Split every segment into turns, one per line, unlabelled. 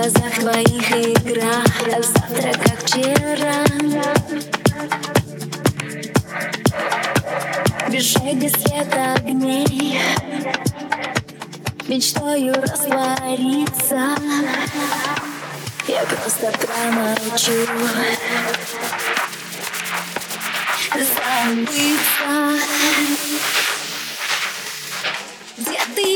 глазах твоих игра, а завтра как вчера. Бежать без света огней, мечтою раствориться. Я просто промолчу, забыться. Где ты?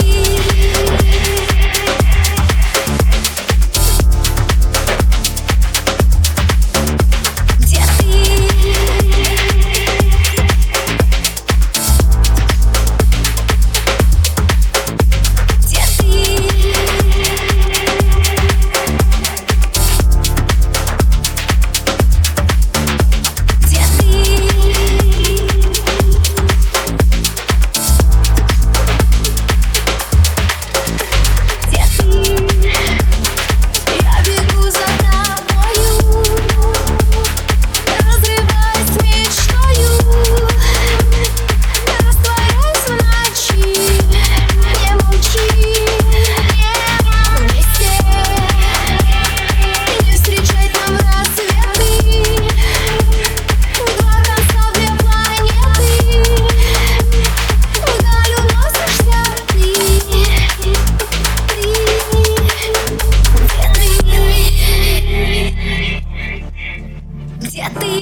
Где ты?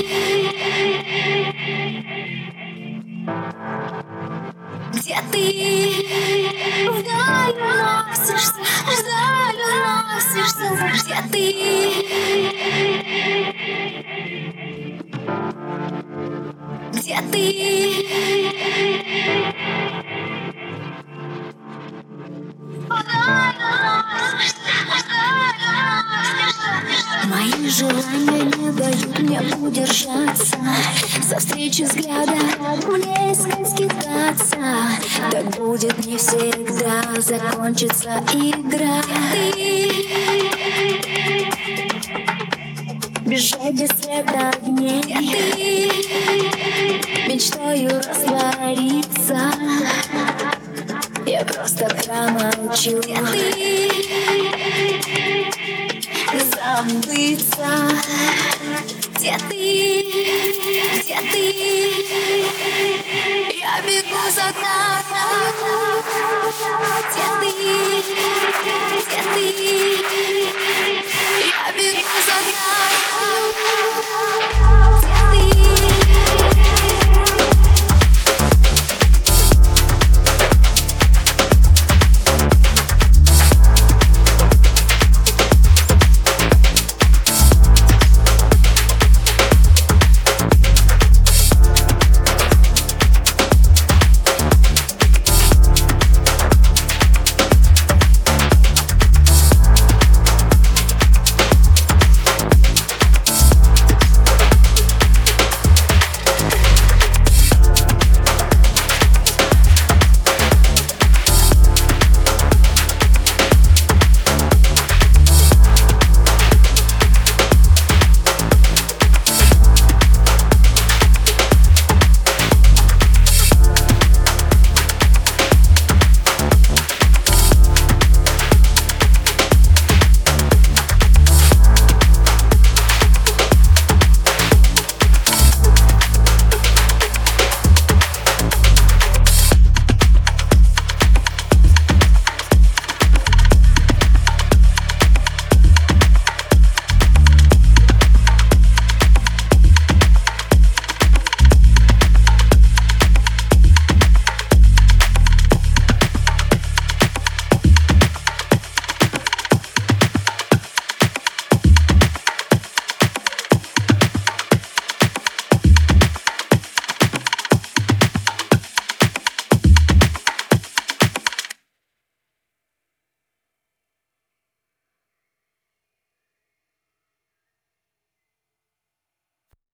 Где ты? Вдаль уносишься, вдаль уносишься. Где ты? Где ты? Мои желания не дают мне удержаться, за встречи взгляда мне искать скитаться. Так будет не всегда, закончится игра. Бежать без света огней, мечтою раствориться. Я просто промолчу, забыться. Где ты? Где ты? Я бегу за тобой. Где ты?